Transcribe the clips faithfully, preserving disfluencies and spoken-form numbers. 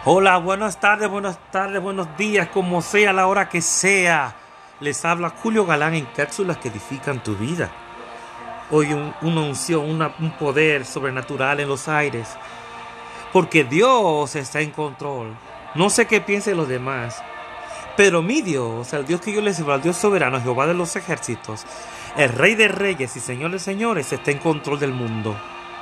Hola, buenas tardes, buenas tardes, buenos días, como sea, la hora que sea. Les habla Julio Galán en cápsulas que edifican tu vida. Hoy un, una unción, una- un poder sobrenatural en los aires. Porque Dios está en control. No sé qué piensen los demás. Pero mi Dios, el Dios que yo les sirvo, el Dios soberano, Jehová de los ejércitos, el Rey de reyes y Señor de señores, está en control del mundo.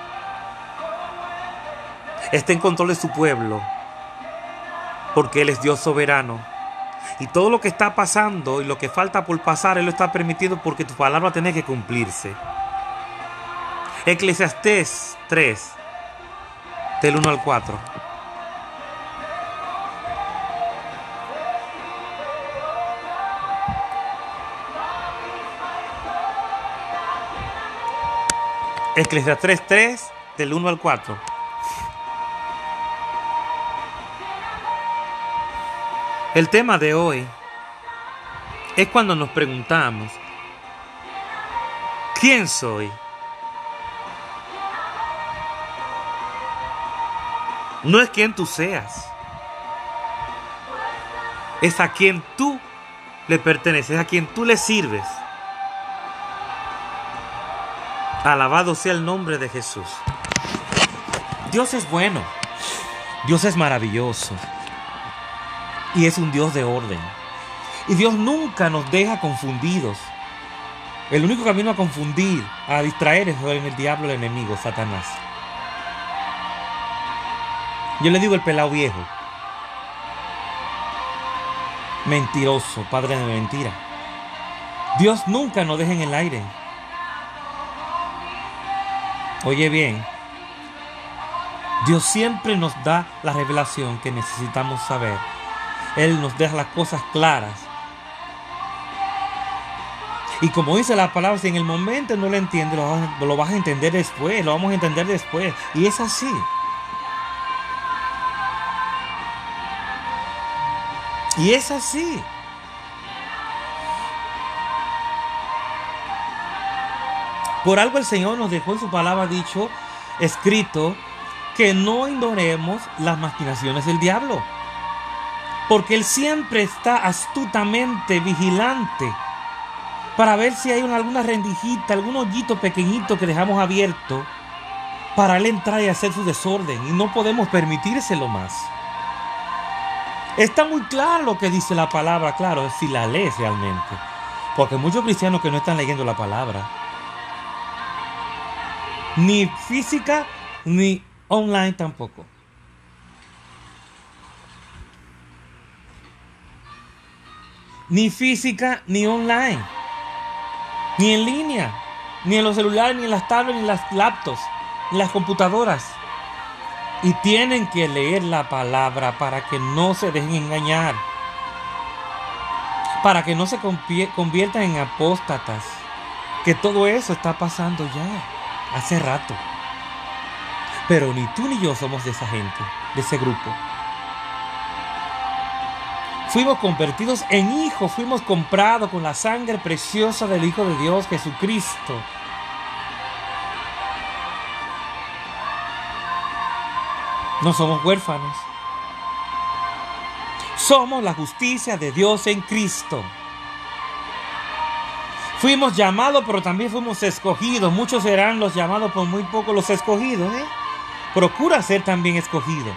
Está en control de su pueblo. Porque Él es Dios soberano. Y todo lo que está pasando y lo que falta por pasar, Él lo está permitiendo porque tu palabra tiene que cumplirse. Eclesiastés tres, del uno al cuatro. Eclesiastés tres, del uno al cuatro. El tema de hoy es cuando nos preguntamos, ¿quién soy? No es quién tú seas, es a quien tú le perteneces, es a quien tú le sirves. Alabado sea el nombre de Jesús. Dios es bueno, Dios es maravilloso y es un Dios de orden. Y Dios nunca nos deja confundidos. El único camino a confundir, a distraer, es en el diablo, el enemigo, Satanás. Yo le digo el pelado viejo. Mentiroso, padre de mentira. Dios nunca nos deja en el aire. Oye bien, Dios siempre nos da la revelación que necesitamos saber. Él nos deja las cosas claras. Y como dice la palabra, si en el momento no lo entiendes, lo vas, lo vas a entender después, lo vamos a entender después. Y es así. Y es así. Por algo el Señor nos dejó en su palabra dicho, escrito, que no ignoremos las maquinaciones del diablo. Porque Él siempre está astutamente vigilante para ver si hay una, alguna rendijita, algún hoyito pequeñito que dejamos abierto para Él entrar y hacer su desorden. Y no podemos permitírselo más. Está muy claro lo que dice la palabra, claro, si la lees realmente. Porque hay muchos cristianos que no están leyendo la palabra. Ni física, ni online tampoco. Ni física, ni online. Ni en línea. Ni en los celulares, ni en las tablets, ni en las laptops, ni en las computadoras. Y tienen que leer la palabra para que no se dejen engañar. Para que no se conviertan en apóstatas. Que todo eso está pasando ya, hace rato. Pero ni tú ni yo somos de esa gente, de ese grupo. Fuimos convertidos en hijos, fuimos comprados con la sangre preciosa del Hijo de Dios, Jesucristo. No somos huérfanos. Somos la justicia de Dios en Cristo. Fuimos llamados, pero también fuimos escogidos. Muchos serán los llamados, por muy pocos los escogidos. ¿eh? Procura ser también escogido.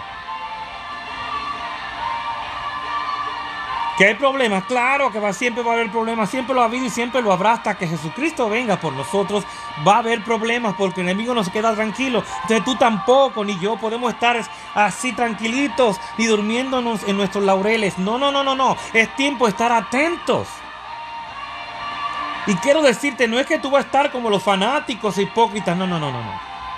¿Que hay problemas? Claro que va, siempre va a haber problemas. Siempre lo ha habido y siempre lo habrá hasta que Jesucristo venga por nosotros. Va a haber problemas porque el enemigo no se queda tranquilo. Entonces tú tampoco, ni yo, podemos estar así tranquilitos ni durmiéndonos en nuestros laureles. No, no, no, no, no. Es tiempo de estar atentos. Y quiero decirte, no es que tú vas a estar como los fanáticos e hipócritas. No, no, no, no, no.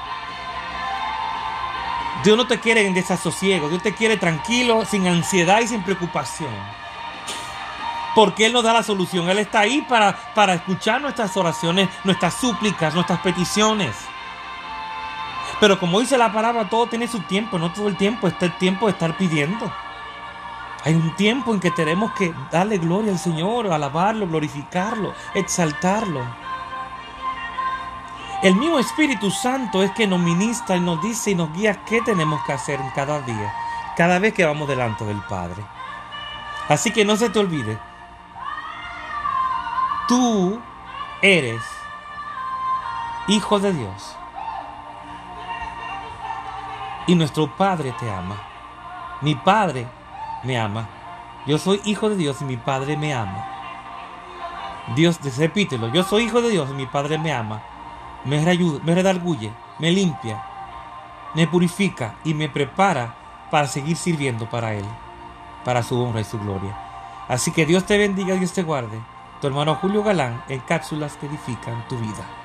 Dios no te quiere en desasosiego. Dios te quiere tranquilo, sin ansiedad y sin preocupación. Porque Él nos da la solución. Él está ahí para, para escuchar nuestras oraciones, nuestras súplicas, nuestras peticiones. Pero como dice la palabra, todo tiene su tiempo. No todo el tiempo está el tiempo de estar pidiendo. Hay un tiempo en que tenemos que darle gloria al Señor, alabarlo, glorificarlo, exaltarlo. El mismo Espíritu Santo es que nos ministra y nos dice y nos guía qué tenemos que hacer en cada día. cada vez que vamos delante del Padre. Así que no se te olvide, tú eres hijo de Dios y nuestro Padre te ama. Mi Padre me ama. Yo soy hijo de Dios y mi Padre me ama. Dios, repítelo, yo soy hijo de Dios y mi Padre me ama. Me reayuda, me redarguye, me limpia, me purifica y me prepara para seguir sirviendo para Él, para su honra y su gloria. Así que Dios te bendiga, Dios te guarde. Tu hermano Julio Galán en cápsulas que edifican tu vida.